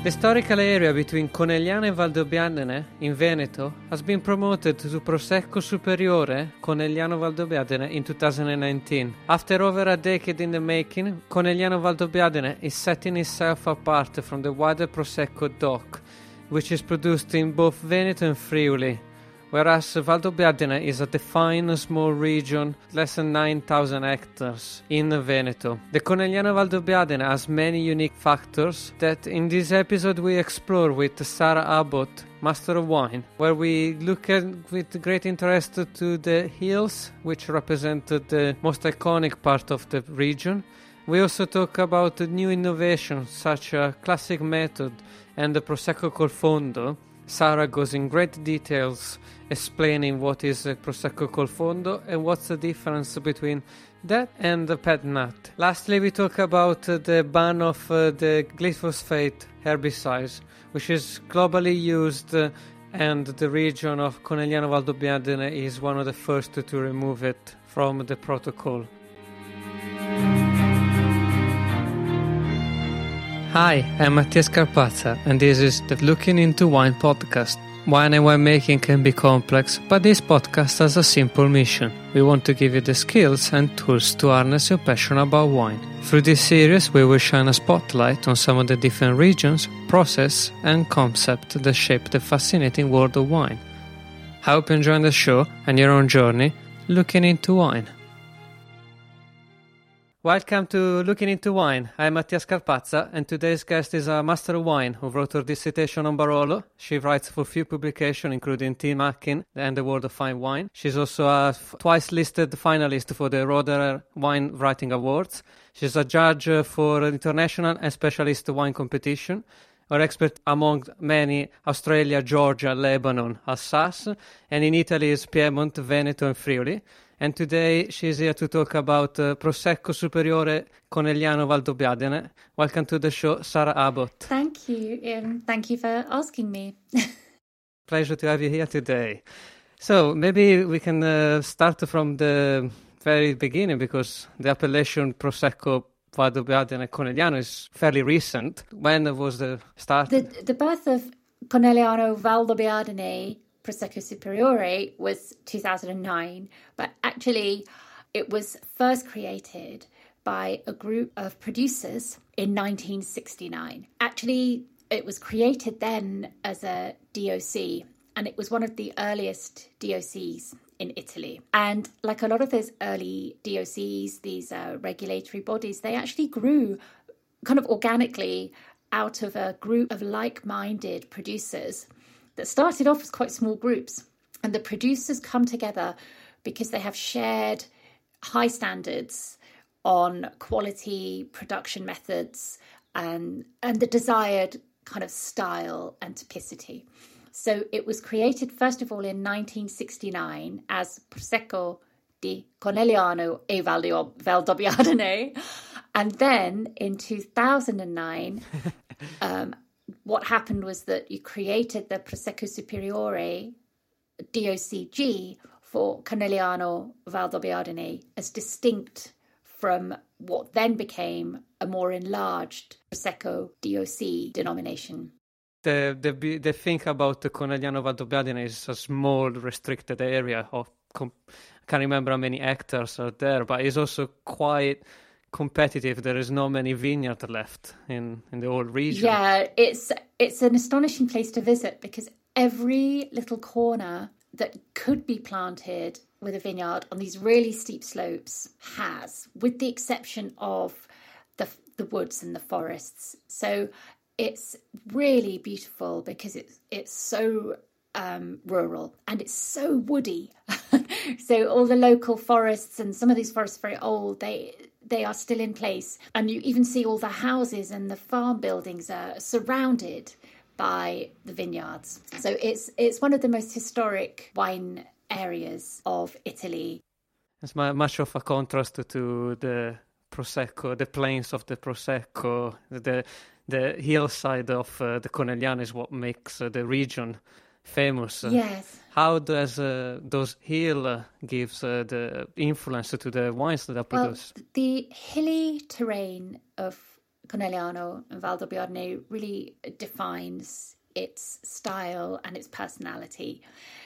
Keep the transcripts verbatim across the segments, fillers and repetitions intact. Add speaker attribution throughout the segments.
Speaker 1: The historical area between Conegliano and Valdobbiadene in Veneto has been promoted to Prosecco Superiore Conegliano Valdobbiadene in two thousand nineteen. After over a decade in the making, Conegliano Valdobbiadene is setting itself apart from the wider Prosecco D O C, which is produced in both Veneto and Friuli, whereas Valdobbiadene is a defined small region, less than nine thousand hectares, in Veneto. The Conegliano Valdobbiadene has many unique factors that in this episode we explore with Sara Abbott, Master of Wine, where we look at with great interest to the hills, which represent the most iconic part of the region. We also talk about new innovations such as classic method and the Prosecco col Fondo. Sara goes in great details explaining what is a Prosecco col Fondo and what's the difference between that and the pet nut. Lastly, we talk about uh, the ban of uh, the glyphosate herbicides, which is globally used uh, and the region of Conegliano Valdobbiadene is one of the first to, to remove it from the protocol. Hi, I'm Mattia Scarpazza, and this is the Looking Into Wine podcast. Wine and winemaking can be complex, but this podcast has a simple mission. We want to give you the skills and tools to harness your passion about wine. Through this series, we will shine a spotlight on some of the different regions, process, and concepts that shape the fascinating world of wine. I hope you enjoy the show and your own journey looking into wine. Welcome to Looking Into Wine. I'm Mattia Scarpazza, and today's guest is a Master of Wine who wrote her dissertation on Barolo. She writes for few publications, including Tea Mackin and the World of Fine Wine. She's also a f- twice listed finalist for the Roederer Wine Writing Awards. She's a judge for international and specialist wine competition. Her expert among many Australia, Georgia, Lebanon, Alsace, and in Italy is Piedmont, Veneto, and Friuli. And today she's here to talk about uh, Prosecco Superiore Conegliano Valdobbiadene. Welcome to the show, Sara Abbott.
Speaker 2: Thank you. Um, thank you for asking me.
Speaker 1: Pleasure to have you here today. So maybe we can uh, start from the very beginning, because the appellation Prosecco Valdobbiadene Conegliano is fairly recent. When was the start?
Speaker 2: The, the birth of Conegliano Valdobbiadene Prosecco Superiore was two thousand nine, but actually it was first created by a group of producers in nineteen sixty-nine. Actually, it was created then as a D O C, and it was one of the earliest D O Cs in Italy. And like a lot of those early D O Cs, these uh, regulatory bodies, they actually grew kind of organically out of a group of like-minded producers that started off as quite small groups. And the producers come together because they have shared high standards on quality, production methods, and, and the desired kind of style and typicity. So it was created, first of all, in nineteen sixty-nine as Prosecco di Conegliano e Valdobbiadene. And then in two thousand nine, um, what happened was that you created the Prosecco Superiore D O C G for Conegliano Valdobbiadene as distinct from what then became a more enlarged Prosecco D O C denomination.
Speaker 1: The the the thing about the Conegliano Valdobbiadene is a small, restricted area of com- I can't remember how many hectares are there, but it's also quite competitive. There is not many vineyards left in, in the whole region.
Speaker 2: Yeah, it's it's an astonishing place to visit because every little corner that could be planted with a vineyard on these really steep slopes has, with the exception of the the woods and the forests. So it's really beautiful because it's it's so um, rural and it's so woody. So all the local forests, and some of these forests are very old, they they are still in place. And you even see all the houses and the farm buildings are surrounded by the vineyards. So it's it's one of the most historic wine areas of Italy.
Speaker 1: It's much of a contrast to the Prosecco, the plains of the Prosecco. The the hillside of uh, the Conegliano is what makes uh, the region famous.
Speaker 2: Yes.
Speaker 1: How does uh, those hill uh, gives uh, the influence to the wines that are produced?
Speaker 2: Well, the hilly terrain of Conegliano and Valdobbiadene really defines its style and its personality.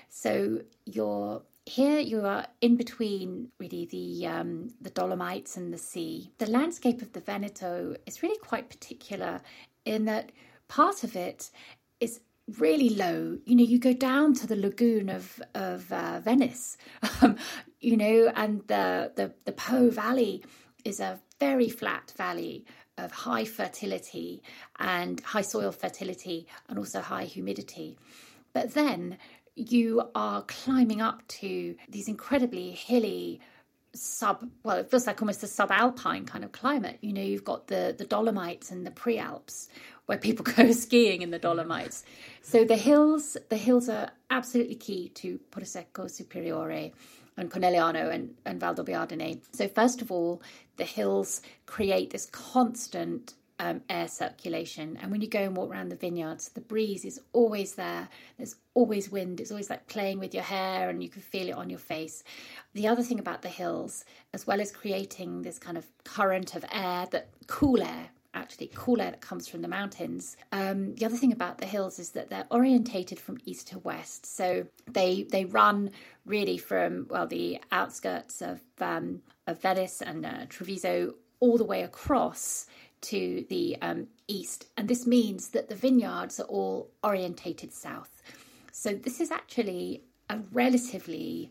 Speaker 2: So you're here, you are in between really the um, the Dolomites and the sea. The landscape of the Veneto is really quite particular in that part of it is really low. You know, you go down to the lagoon of of uh, Venice, um, you know, and the, the the Po Valley is a very flat valley of high fertility and high soil fertility and also high humidity. But then you are climbing up to these incredibly hilly sub, well, it feels like almost a subalpine kind of climate. You know, you've got the, the Dolomites and the Prealps where people go skiing in the Dolomites. So the hills, the hills are absolutely key to Prosecco Superiore and Conegliano and, and Valdobbiadene. So first of all, the hills create this constant um, air circulation. And when you go and walk around the vineyards, the breeze is always there. There's always wind. It's always like playing with your hair and you can feel it on your face. The other thing about the hills, as well as creating this kind of current of air, that cool air, actually cool air that comes from the mountains. Um, the other thing about the hills is that they're orientated from east to west. So they they run really from, well, the outskirts of, um, of Venice and uh, Treviso all the way across to the um, east. And this means that the vineyards are all orientated south. So this is actually a relatively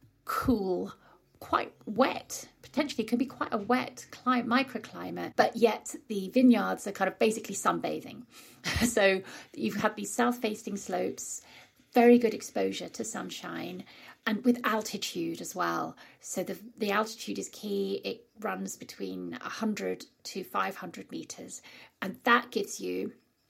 Speaker 2: cool, quite wet, potentially could be quite a wet climate, microclimate, but yet the vineyards are kind of basically sunbathing. So you've had these south-facing slopes, very good exposure to sunshine, and with altitude as well. So the the altitude is key. It runs between one hundred to five hundred meters, and that gives you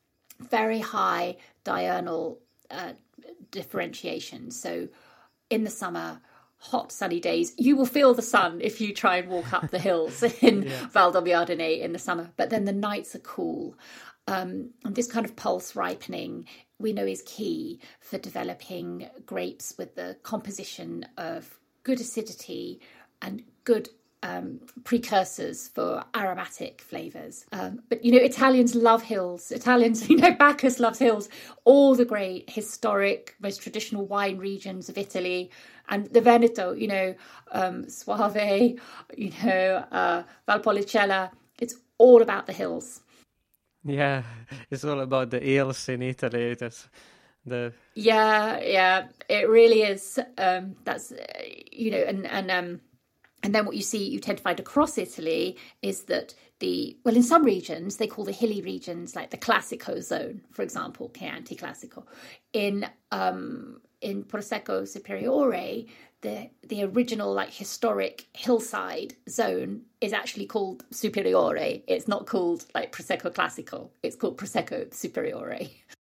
Speaker 2: very high diurnal uh, differentiation. So in the summer, hot sunny days, you will feel the sun if you try and walk up the hills in yeah. Valdobbiadene in the summer, but then the nights are cool. Um, and this kind of pulse ripening we know is key for developing grapes with the composition of good acidity and good um, precursors for aromatic flavours. Um, but, you know, Italians love hills. Italians, you know, Bacchus loves hills. All the great historic, most traditional wine regions of Italy and the Veneto, you know, um, Soave, you know, uh, Valpolicella. It's all about the hills.
Speaker 1: Yeah, it's all about the hills in Italy. That's the
Speaker 2: yeah, yeah, it really is. Um, that's uh, you know, and and um, and then what you see, you tend to find across Italy is that the well, in some regions they call the hilly regions like the Classico zone, for example, Chianti Classico. In um, in Prosecco Superiore, the the original like historic hillside zone is actually called Superiore. It's not called like Prosecco Classico. It's called Prosecco Superiore.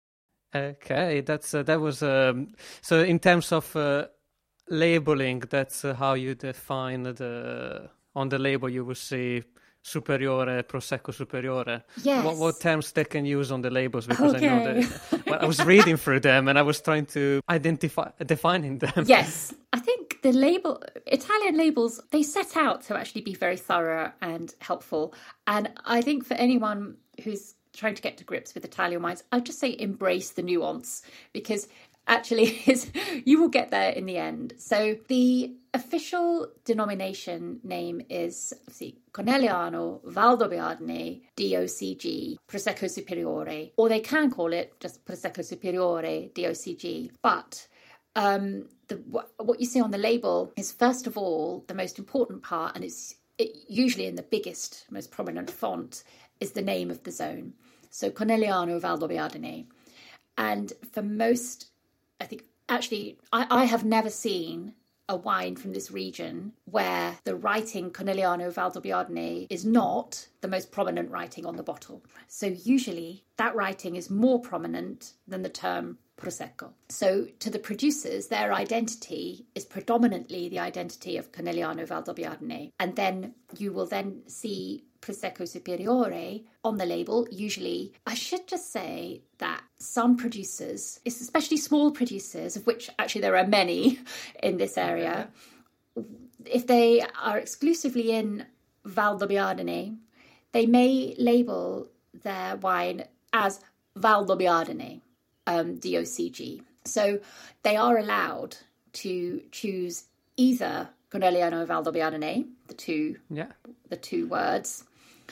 Speaker 1: Okay, that's uh, that was um, so in terms of uh, labeling. That's uh, how you define the on the label. You will see Superiore, Prosecco Superiore.
Speaker 2: Yes.
Speaker 1: What, what terms they can use on the labels? Because
Speaker 2: okay.
Speaker 1: I know that. Well, I was reading through them and I was trying to identify defining them.
Speaker 2: Yes, I think the label Italian labels, they set out to actually be very thorough and helpful. And I think for anyone who's trying to get to grips with Italian wines, I'd just say embrace the nuance, because actually you will get there in the end. So the official denomination name is see, Conegliano Valdobbiadene D O C G Prosecco Superiore, or they can call it just Prosecco Superiore D O C G. But um, the, what you see on the label is, first of all, the most important part, and it's it, usually in the biggest, most prominent font, is the name of the zone. So Conegliano Valdobbiadene. And for most, I think, actually, I, I have never seen a wine from this region where the writing Conegliano Valdobbiadene is not the most prominent writing on the bottle. So usually that writing is more prominent than the term Prosecco. So to the producers, their identity is predominantly the identity of Conegliano Valdobbiadene. And then you will then see Prosecco Superiore on the label. Usually, I should just say that some producers, especially small producers, of which actually there are many in this area, if they are exclusively in Valdobbiadene, they may label their wine as Valdobbiadene, um, D O C G. So they are allowed to choose either Conegliano Valdobbiadene, the two,
Speaker 1: yeah.
Speaker 2: the two words,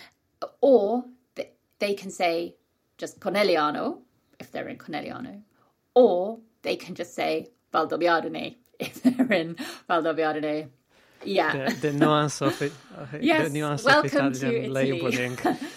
Speaker 2: or they can say just Conegliano if they're in Conegliano, or they can just say Valdobbiadene if they're in Valdobbiadene. Yeah,
Speaker 1: the, the nuance of it. Uh,
Speaker 2: yes,
Speaker 1: the nuance
Speaker 2: welcome
Speaker 1: of Italian
Speaker 2: to
Speaker 1: labeling.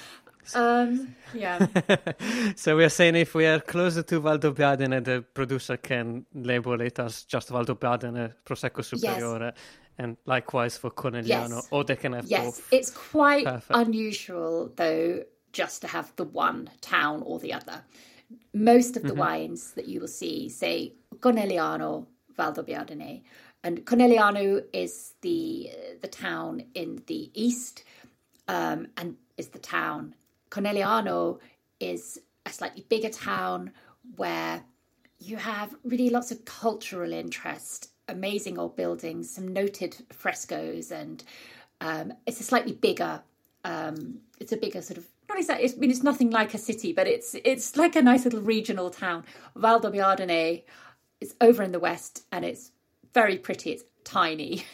Speaker 2: um, yeah.
Speaker 1: So we are saying if we are closer to Valdobbiadene, the producer can label it as just Valdobbiadene Prosecco Superiore, yes. And likewise for Conegliano, yes. Or they can have
Speaker 2: yes.
Speaker 1: both.
Speaker 2: It's quite
Speaker 1: Perfect.
Speaker 2: Unusual, though, just to have the one town or the other. Most of the mm-hmm. wines that you will see say Conegliano Valdobbiadene, and Conegliano is the the town in the east, um, and is the town. Conegliano is a slightly bigger town where you have really lots of cultural interest, amazing old buildings, some noted frescoes, and um, it's a slightly bigger. Um, it's a bigger sort of. Not exactly. I mean, it's nothing like a city, but it's it's like a nice little regional town. Valdobbiadene is over in the west, and it's very pretty. It's tiny,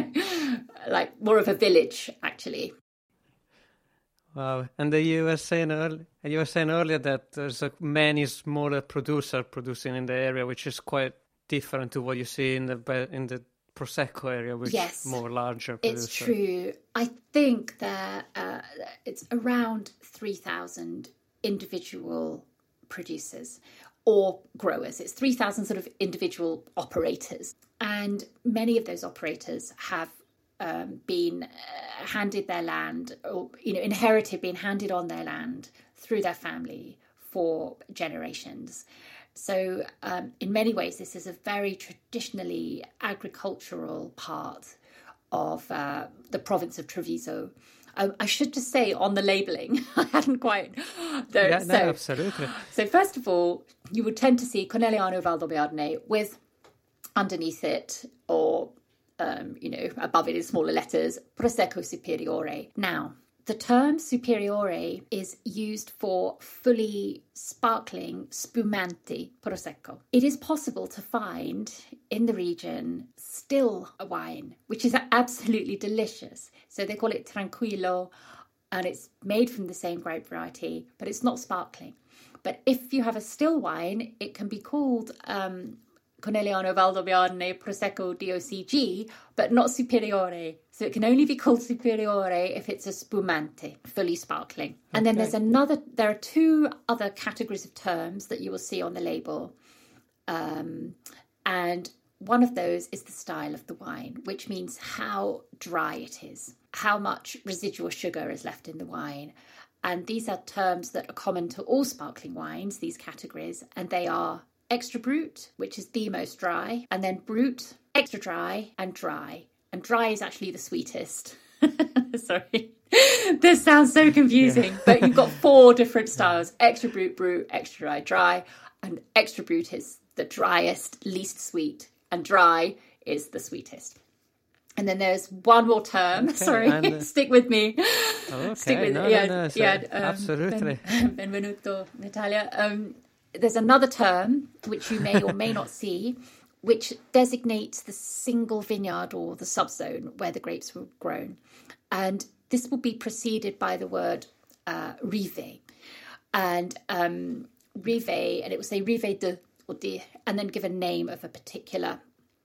Speaker 2: like more of a village, actually.
Speaker 1: Wow! And you were saying earlier, you were saying earlier that there's a many smaller producers producing in the area, which is quite different to what you see in the in the Prosecco area, which
Speaker 2: yes,
Speaker 1: is more larger.
Speaker 2: It's
Speaker 1: producer.
Speaker 2: True. I think that uh, it's around three thousand individual producers or growers. It's three thousand sort of individual operators. And many of those operators have um, been uh, handed their land or, you know, inherited, been handed on their land through their family for generations. So um, in many ways, this is a very traditionally agricultural part of uh, the province of Treviso. Um, I should just say on the labelling, I hadn't quite... Though,
Speaker 1: yeah,
Speaker 2: so,
Speaker 1: no, absolutely.
Speaker 2: So first of all, you would tend to see Conegliano Valdobbiadene with underneath it, or, um, you know, above it in smaller letters, Prosecco Superiore. Now, the term superiore is used for fully sparkling spumante Prosecco. It is possible to find in the region still a wine, which is absolutely delicious. So they call it Tranquillo, and it's made from the same grape variety, but it's not sparkling. But if you have a still wine, it can be called um, Conegliano Valdobbiadene Prosecco D O C G, but not superiore. So it can only be called superiore if it's a spumante, fully sparkling. Okay. And then there's another, there are two other categories of terms that you will see on the label. Um, and one of those is the style of the wine, which means how dry it is, how much residual sugar is left in the wine. And these are terms that are common to all sparkling wines, these categories, and they are extra brut, which is the most dry, and then brut, extra dry, and dry. And dry is actually the sweetest. Sorry. This sounds so confusing, yeah. But you've got four different styles. Extra brut, brut, extra dry, dry. And extra brut is the driest, least sweet. And dry is the sweetest. And then there's one more term. Okay, Sorry, and, uh, stick with me.
Speaker 1: Okay,
Speaker 2: stick with
Speaker 1: no,
Speaker 2: yeah,
Speaker 1: no, no,
Speaker 2: yeah, um,
Speaker 1: absolutely.
Speaker 2: Ben, benvenuto in Italia. Um, there's another term which you may or may not see, which designates the single vineyard or the subzone where the grapes were grown. And this will be preceded by the word uh, rive. And um, rive, and it will say rive de, or de, and then give a name of a particular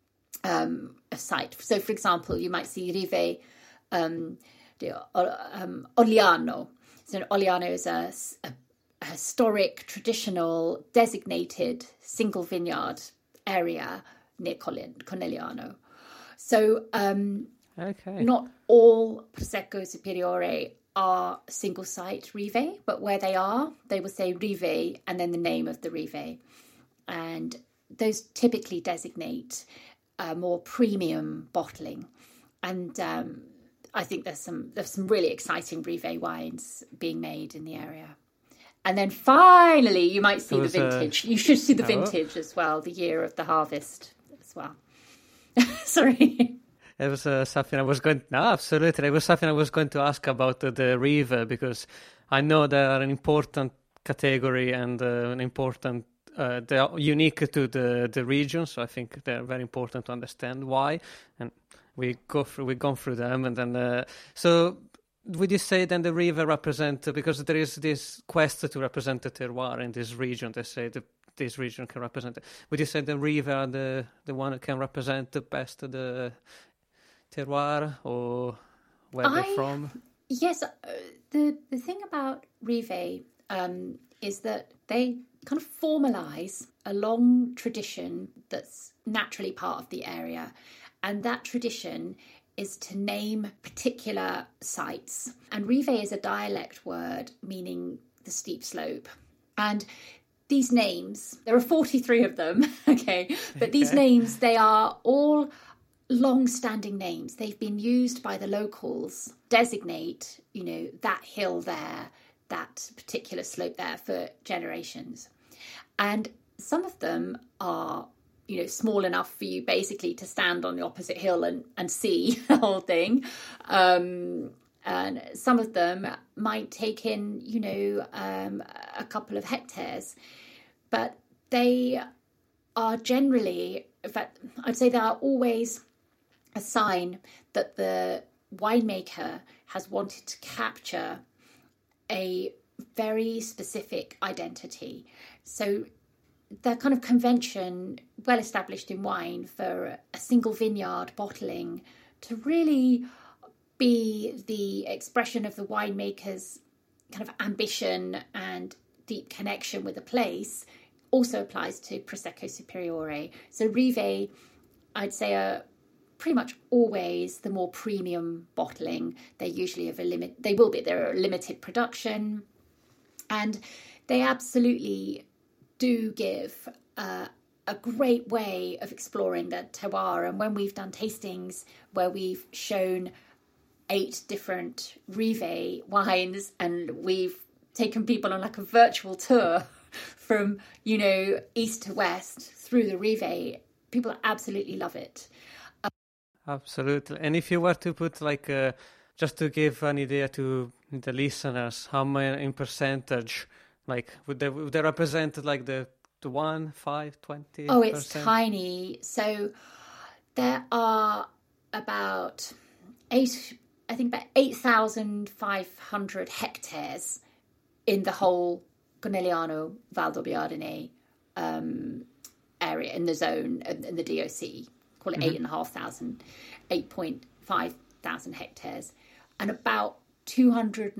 Speaker 2: um, a site. So, for example, you might see rive um, de um, Oliano. So Oliano is a, a, a historic, traditional, designated single vineyard area near Conegliano. So um,
Speaker 1: okay.
Speaker 2: Not all Prosecco Superiore are single site rive, but where they are, they will say rive and then the name of the rive. And those typically designate uh, more premium bottling. And um, I think there's some there's some really exciting rive wines being made in the area. And then finally, you might see the vintage. A... You should see the vintage oh. as well, the year of the harvest as well. Sorry.
Speaker 1: it was uh, something I was going. No, absolutely, it was something I was going to ask about uh, the river, because I know they are an important category and uh, an important. Uh, they are unique to the the region, so I think they're very important to understand why. And we go through, we've gone through them, and then uh, so. Would you say then the river represent, because there is this quest to represent the terroir in this region, they say the, this region can represent it. Would you say the river are the, the one that can represent the best of the terroir, or where
Speaker 2: I,
Speaker 1: they're from?
Speaker 2: Yes, uh, the, the thing about Rive um, is that they kind of formalise a long tradition that's naturally part of the area. And that tradition is to name particular sites. And Rive is a dialect word meaning the steep slope. And these names, there are forty-three of them, okay? But these okay. names, they are all long-standing names. They've been used by the locals, designate, you know, that hill there, that particular slope there for generations. And some of them are, you know, small enough for you basically to stand on the opposite hill and, and see the whole thing. Um, and some of them might take in, you know, um, a couple of hectares. But they are generally, in fact, I'd say they are always a sign that the winemaker has wanted to capture a very specific identity. So the kind of convention well established in wine for a single vineyard bottling to really be the expression of the winemaker's kind of ambition and deep connection with a place also applies to Prosecco Superiore. So Rive, I'd say, are pretty much always the more premium bottling. They usually have a limit. They will be. They're a limited production, and they absolutely do give uh, a great way of exploring the terroir. And when we've done tastings where we've shown eight different Rive wines and we've taken people on like a virtual tour from, you know, east to west through the Rive, people absolutely love it. Um,
Speaker 1: absolutely. And if you were to put like, uh, just to give an idea to the listeners, how many in percentage, like would they, would they represent like the, the one, five, twenty?
Speaker 2: Oh, it's tiny. So there are about eight, I think about eight thousand five hundred hectares in the whole Conegliano Valdobbiadene um, area, in the zone, in the D O C. Call it mm-hmm. eight and a half thousand, eight point five thousand hectares. And about two hundred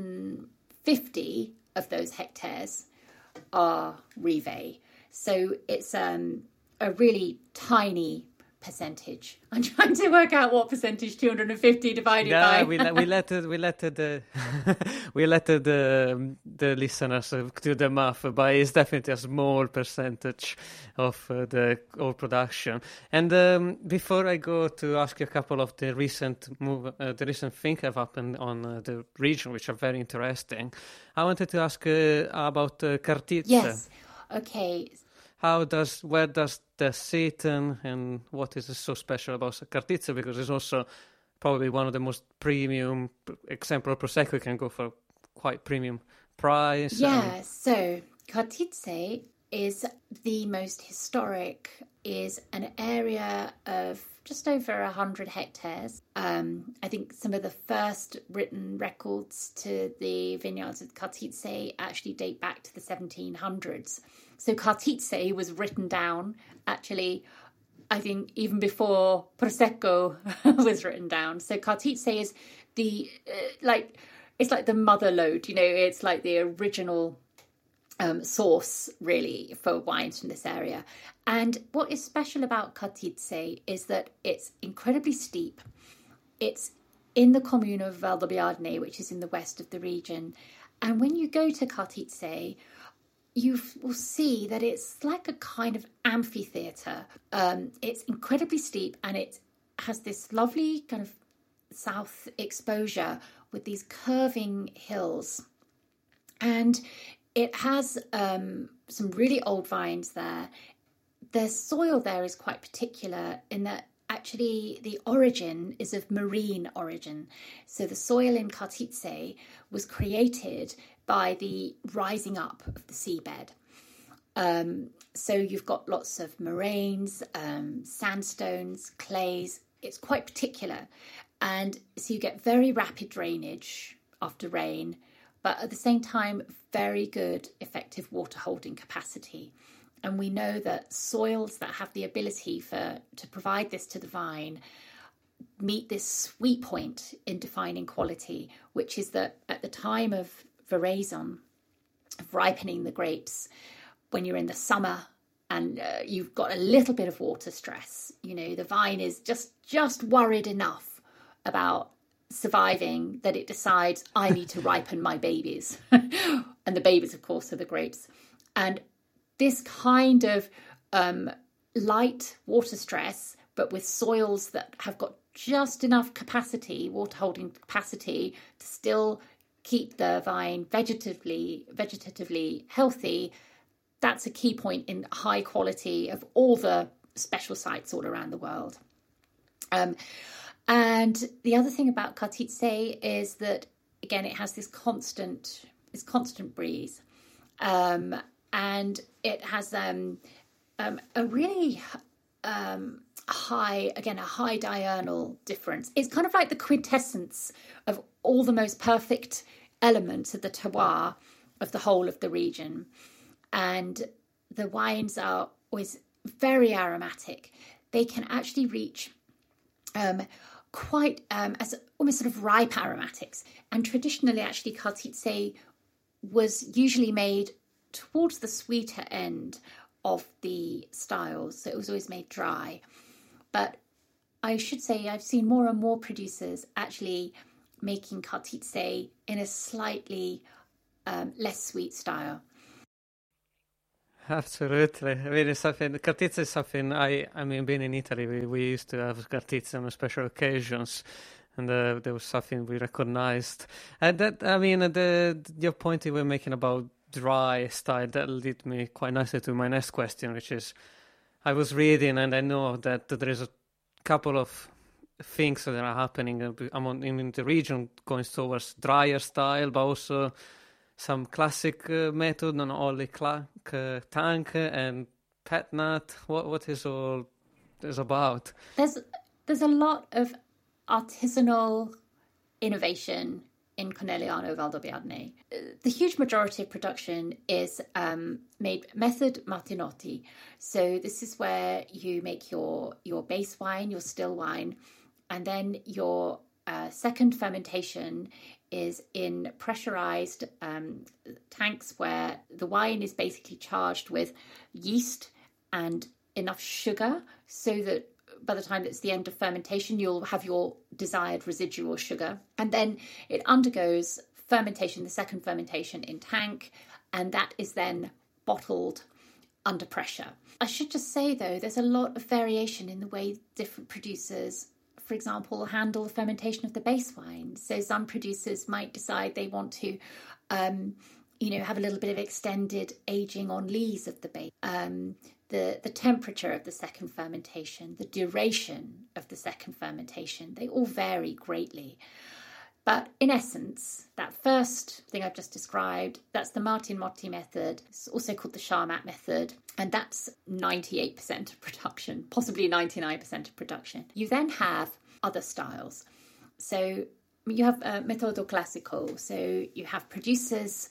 Speaker 2: fifty of those hectares are Rive. So it's um, a really tiny percentage. I'm trying to work out what percentage two hundred fifty divided
Speaker 1: yeah,
Speaker 2: by.
Speaker 1: Yeah, we let we let it, we let it, the we let the the, the listeners do the math, but it's definitely a small percentage of uh, the whole production. And um, before I go to ask you a couple of the recent move, uh, the recent things have happened on uh, the region, which are very interesting, I wanted to ask uh, about uh, Cartizze.
Speaker 2: Yes. Okay.
Speaker 1: How does, where does the sit in, and what is so special about Cartizze? Because it's also probably one of the most premium exemplar Prosecco. You can go for quite premium price.
Speaker 2: Yeah, and... so Cartizze is the most historic, is an area of just over one hundred hectares. Um, I think some of the first written records to the vineyards of Cartizze actually date back to the seventeen hundreds. So Cartizze was written down, actually, I think even before Prosecco was written down. So Cartizze is the, uh, like, it's like the mother lode, you know, it's like the original um, source, really, for wines from this area. And what is special about Cartizze is that it's incredibly steep. It's in the commune of Valdobbiadene, which is in the west of the region. And when you go to Cartizze, you will see that it's like a kind of amphitheatre. Um, it's incredibly steep, and it has this lovely kind of south exposure with these curving hills. And it has um, some really old vines there. The soil there is quite particular in that actually the origin is of marine origin. So the soil in Karditse was created by the rising up of the seabed. Um, so you've got lots of moraines, um, sandstones, clays. It's quite particular. And so you get very rapid drainage after rain, but at the same time, very good effective water holding capacity. And we know that soils that have the ability for to provide this to the vine meet this sweet point in defining quality, which is that at the time of veraison, of ripening the grapes, when you're in the summer and uh, you've got a little bit of water stress, you know, the vine is just just worried enough about surviving that it decides, I need to ripen my babies. And the babies, of course, are the grapes. And this kind of um, light water stress, but with soils that have got just enough capacity, water holding capacity, to still keep the vine vegetatively, vegetatively healthy, that's a key point in high quality of all the special sites all around the world. Um, and the other thing about Karditse is that, again, it has this constant, this constant breeze. Um, and it has um, um, a really um, high, again, a high diurnal difference. It's kind of like the quintessence of all the most perfect elements of the terroir of the whole of the region. And the wines are always very aromatic. They can actually reach um, quite um, as almost sort of ripe aromatics. And traditionally, actually, Karditse was usually made towards the sweeter end of the styles. So it was always made dry. But I should say I've seen more and more producers actually making Karditse in a slightly um, less sweet style.
Speaker 1: Absolutely. I mean, it's something, Karditse is something, I, I mean, being in Italy, we, we used to have Karditse on special occasions. And uh, there was something we recognized. And that, I mean, the your point you were making about dry style, that led me quite nicely to my next question, which is, I was reading and I know that there is a couple of things that are happening among, in the region going towards drier style, but also some classic uh, method, not only clank, uh, tank and pet nat. What what is all this about?
Speaker 2: There's there's a lot of artisanal innovation in Conegliano Valdobbiadene. The huge majority of production is um, made method Martinotti. So this is where you make your, your base wine, your still wine, and then your uh, second fermentation is in pressurized um, tanks where the wine is basically charged with yeast and enough sugar so that by the time it's the end of fermentation, you'll have your desired residual sugar. And then it undergoes fermentation, the second fermentation in tank, and that is then bottled under pressure. I should just say, though, there's a lot of variation in the way different producers, for example, handle the fermentation of the base wine. So some producers might decide they want to, um, you know, have a little bit of extended aging on lees of the base. Um, The, the temperature of the second fermentation, the duration of the second fermentation, they all vary greatly. But in essence, that first thing I've just described, that's the Martinotti method. It's also called the Charmat method. And that's ninety-eight percent of production, possibly ninety-nine percent of production. You then have other styles. So you have uh, Metodo Classico. So you have producers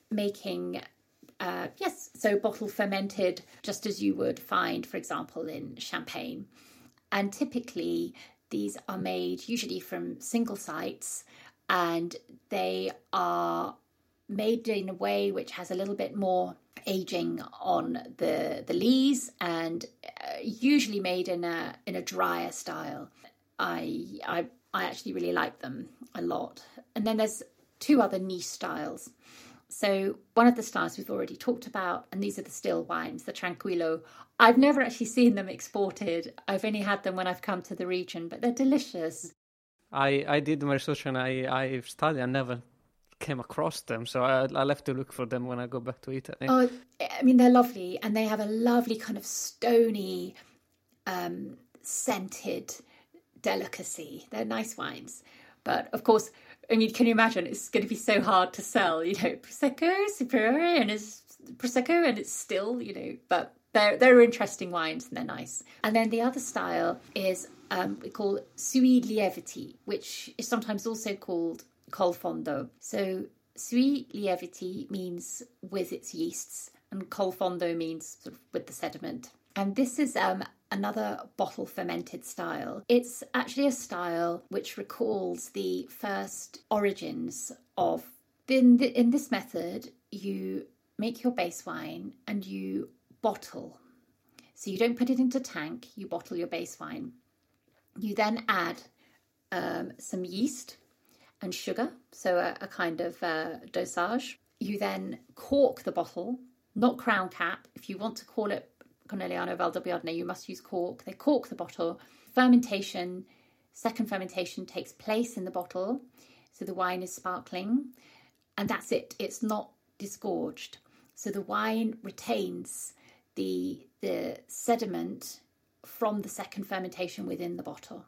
Speaker 2: making Uh, yes, so bottle fermented, just as you would find, for example, in champagne. And typically these are made usually from single sites, and they are made in a way which has a little bit more aging on the the lees, and uh, usually made in a in a drier style. I I I actually really like them a lot. And then there's two other niche styles. So one of the styles we've already talked about, and these are the still wines, the Tranquillo. I've never actually seen them exported. I've only had them when I've come to the region, but they're delicious.
Speaker 1: I, I did my research and I, I studied. I never came across them, so I, I'll have to look for them when I go back to Italy.
Speaker 2: Oh, I mean, they're lovely, and they have a lovely kind of stony, um, scented delicacy. They're nice wines. But of course, I mean, can you imagine? It's going to be so hard to sell, you know, Prosecco Superiore and it's Prosecco and it's still, you know, but they're, they're interesting wines and they're nice. And then the other style is um, we call Sui Lieviti, which is sometimes also called Col Fondo. So Sui Lieviti means with its yeasts and Col Fondo means sort of with the sediment. And this is um, another bottle fermented style. It's actually a style which recalls the first origins of... In, the, in this method, you make your base wine and you bottle. So you don't put it into tank, you bottle your base wine. You then add um, some yeast and sugar, so a, a kind of uh, dosage. You then cork the bottle, not crown cap. If you want to call it Conegliano Valdobbiadene, you must use cork. They cork the bottle. Fermentation, second fermentation takes place in the bottle. So the wine is sparkling and that's it. It's not disgorged. So the wine retains the, the sediment from the second fermentation within the bottle.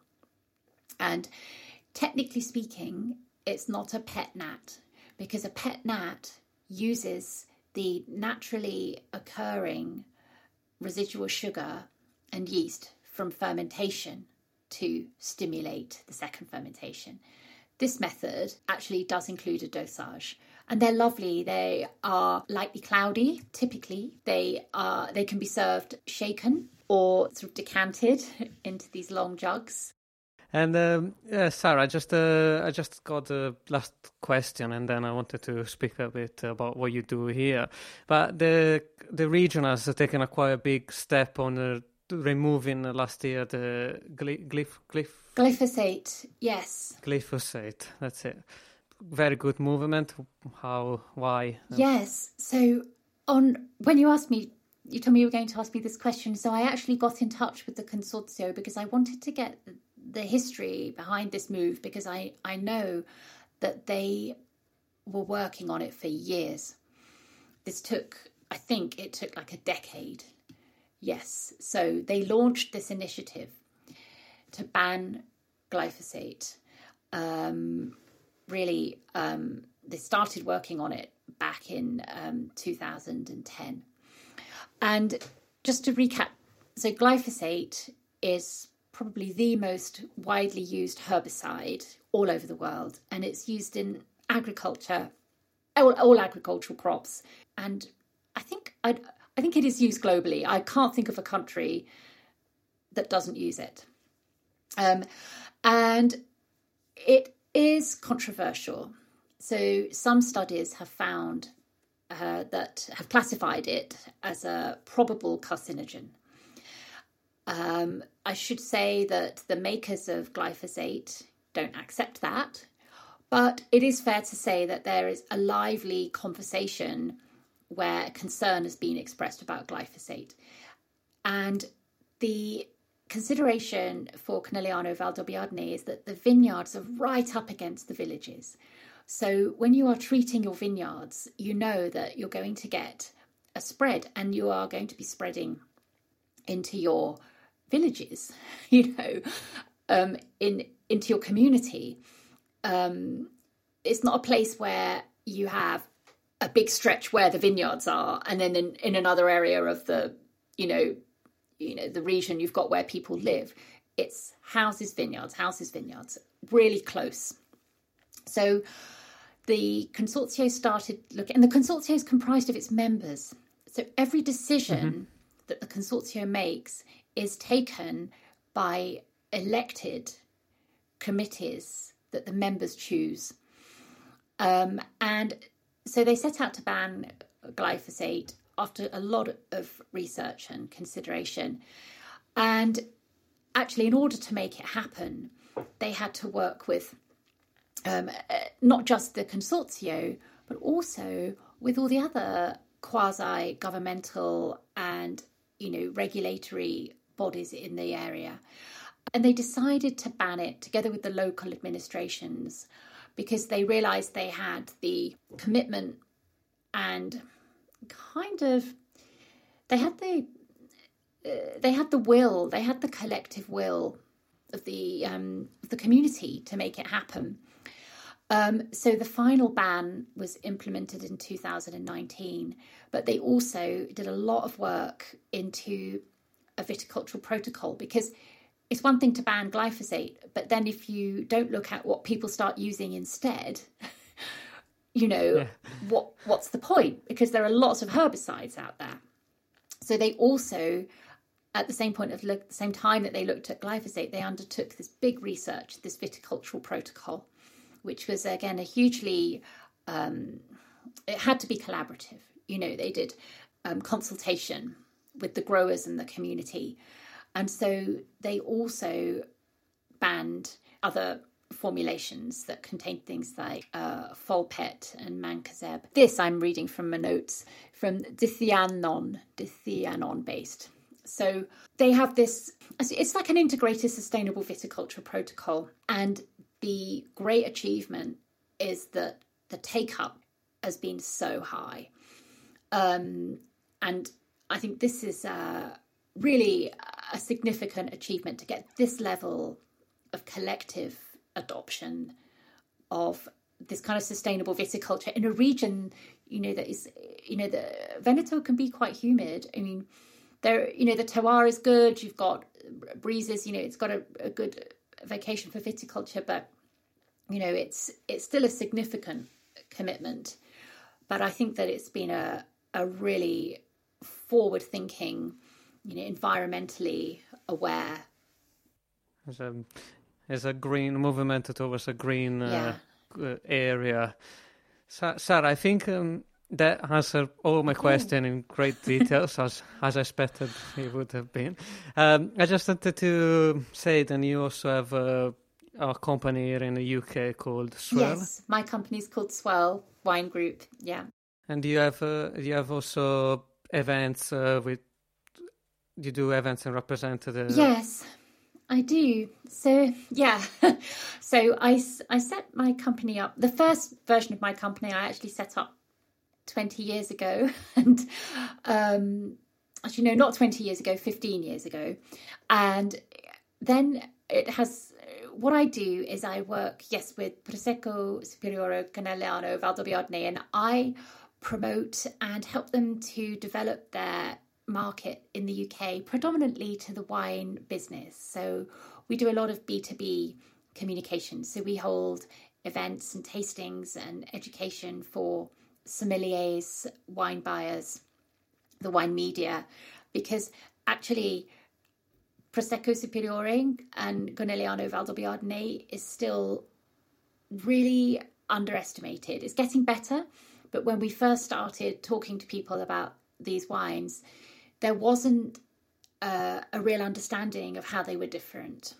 Speaker 2: And technically speaking, it's not a pet nat because a pet nat uses the naturally occurring residual sugar and yeast from fermentation to stimulate the second fermentation. This method actually does include a dosage and they're lovely. They are lightly cloudy. Typically they are they can be served shaken or sort of decanted into these long jugs.
Speaker 1: And um, yeah, Sarah, just uh, I just got the last question, and then I wanted to speak a bit about what you do here. But the the region has taken a quite a big step on uh, removing uh, last year the glyph glyph glyph
Speaker 2: glyphosate. Yes,
Speaker 1: glyphosate. That's it. Very good movement. How? Why?
Speaker 2: Yes. So on when you asked me. You told me you were going to ask me this question, so I actually got in touch with the Consorzio because I wanted to get the history behind this move because I, I know that they were working on it for years. This took, I think it took like a decade. Yes. So they launched this initiative to ban glyphosate. Um, really, um, they started working on it back in um, two thousand ten. And just to recap, so glyphosate is probably the most widely used herbicide all over the world, and it's used in agriculture, all, all agricultural crops. And I think I'd, I think it is used globally. I can't think of a country that doesn't use it. Um, and it is controversial. So some studies have found Uh, that have classified it as a probable carcinogen. Um, I should say that the makers of glyphosate don't accept that, but it is fair to say that there is a lively conversation where concern has been expressed about glyphosate. And the consideration for Conegliano Valdobbiadene is that the vineyards are right up against the villages. So when you are treating your vineyards, you know that you're going to get a spread and you are going to be spreading into your villages, you know, um, in into your community. Um, it's not a place where you have a big stretch where the vineyards are and then in, in another area of the, you know, you know, the region you've got where people live. It's houses, vineyards, houses, vineyards, really close. So the Consorzio started looking, and the Consorzio is comprised of its members. So every decision mm-hmm. that the Consorzio makes is taken by elected committees that the members choose. Um, and so they set out to ban glyphosate after a lot of research and consideration. And actually, in order to make it happen, they had to work with Um, not just the Consorzio, but also with all the other quasi-governmental and, you know, regulatory bodies in the area. And they decided to ban it together with the local administrations because they realised they had the commitment and kind of, they had the uh, they had the will, they had the collective will of the um, of the community to make it happen. Um, so the final ban was implemented in two thousand nineteen, but they also did a lot of work into a viticultural protocol, because it's one thing to ban glyphosate, but then if you don't look at what people start using instead, you know, yeah. what what's the point? Because there are lots of herbicides out there. So they also, at the same point of look, the same time that they looked at glyphosate, they undertook this big research, this viticultural protocol, which was, again, a hugely, um, it had to be collaborative. You know, they did um, consultation with the growers and the community. And so they also banned other formulations that contained things like uh, Folpet and Mancozeb. This I'm reading from my notes from Dithianon, Dithianon based. So they have this, it's like an integrated sustainable viticulture protocol. And the great achievement is that the take-up has been so high. Um, and I think this is uh, really a significant achievement to get this level of collective adoption of this kind of sustainable viticulture in a region, you know, that is, you know, the Veneto can be quite humid. I mean, there, you know, the terroir is good. You've got breezes, you know, it's got a, a good vocation for viticulture, but, you know, it's, it's still a significant commitment. But I think that it's been a, a really forward thinking, you know, environmentally aware.
Speaker 1: As a, as a green movement towards a green uh, yeah. area. Sa- Sarah, I think um, that answered all my questions in great details, as as I expected it would have been. Um, I just wanted to say that you also have a, a company here in the U K called Swirl.
Speaker 2: Yes, my company is called Swirl Wine Group, yeah.
Speaker 1: And you have uh, you have also events uh, with, you do events and represent the...
Speaker 2: Yes, I do. So, yeah. so I, I set my company up. The first version of my company I actually set up twenty years ago. And um, actually, no, not twenty years ago, fifteen years ago. And then it has... What I do is I work, yes, with Prosecco Superiore, Conegliano, Valdobbiadene, and I promote and help them to develop their market in the U K, predominantly to the wine business. So we do a lot of B two B communication. So we hold events and tastings and education for sommeliers, wine buyers, the wine media, because actually Prosecco Superiore and Conegliano Valdobbiadene is still really underestimated. It's getting better, but when we first started talking to people about these wines, there wasn't uh, a real understanding of how they were different.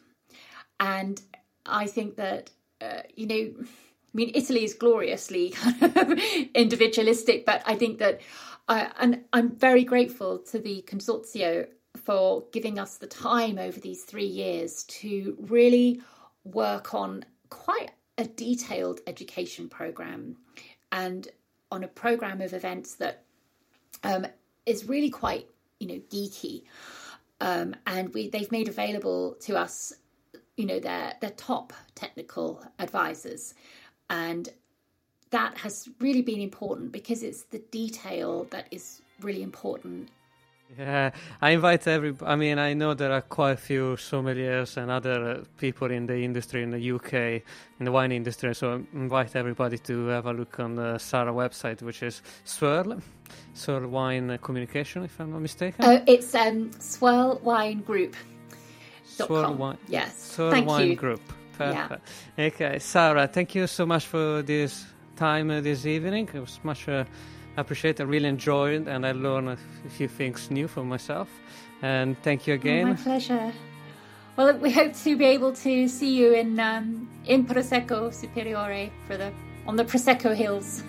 Speaker 2: And I think that, uh, you know, I mean, Italy is gloriously kind of individualistic, but I think that, I, and I'm very grateful to the Consorzio for giving us the time over these three years to really work on quite a detailed education program and on a program of events that um, is really quite, you know, geeky. Um, and we they've made available to us, you know, their, their top technical advisors. And that has really been important because it's the detail that is really important.
Speaker 1: Yeah, I invite every. I mean, I know there are quite a few sommeliers and other uh, people in the industry in the U K, in the wine industry. So I invite everybody to have a look on the Sarah website, which is Swirl, Swirl Wine Communication, if I'm not mistaken.
Speaker 2: Oh, it's um, Swirl Wine Group.
Speaker 1: Swirl Wine.
Speaker 2: Yes.
Speaker 1: Swirl
Speaker 2: thank
Speaker 1: Wine
Speaker 2: you.
Speaker 1: Group. Perfect.
Speaker 2: Yeah.
Speaker 1: Okay, Sarah, thank you so much for this time uh, this evening. It was much. Uh, I appreciate it. I really enjoyed it, and I learned a few things new for myself. And thank you again.
Speaker 2: Oh, my pleasure. Well, we hope to be able to see you in um, in Prosecco Superiore for the on the Prosecco Hills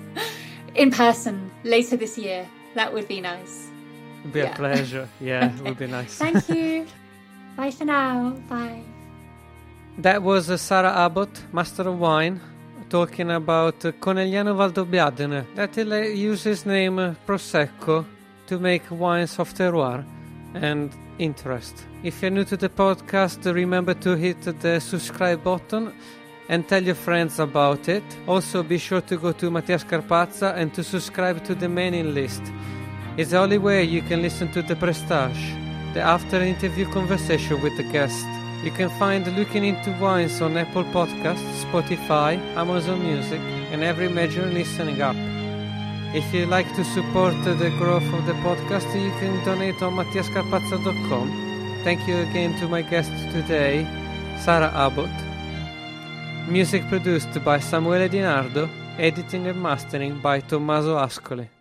Speaker 2: in person later this year. That would be nice.
Speaker 1: It'd be yeah. a pleasure. Yeah, okay. It would be nice.
Speaker 2: Thank you. Bye for now. Bye.
Speaker 1: That was uh, Sarah Abbott, Master of Wine, talking about uh, Conegliano Valdobbiadene, that uh, uses name uh, Prosecco to make wines of terroir. and interest. If you're new to the podcast, remember to hit the subscribe button and tell your friends about it. Also, be sure to go to Mattia Scarpazza and to subscribe to the mailing list. It's the only way you can listen to the Prestage, the after-interview conversation with the guest. You can find Looking Into Wines on Apple Podcasts, Spotify, Amazon Music, and every major listening app. If you'd like to support the growth of the podcast, you can donate on mattia scarpazza dot com. Thank you again to my guest today, Sara Abbott. Music produced by Samuele Di Nardo, editing and mastering by Tommaso Ascoli.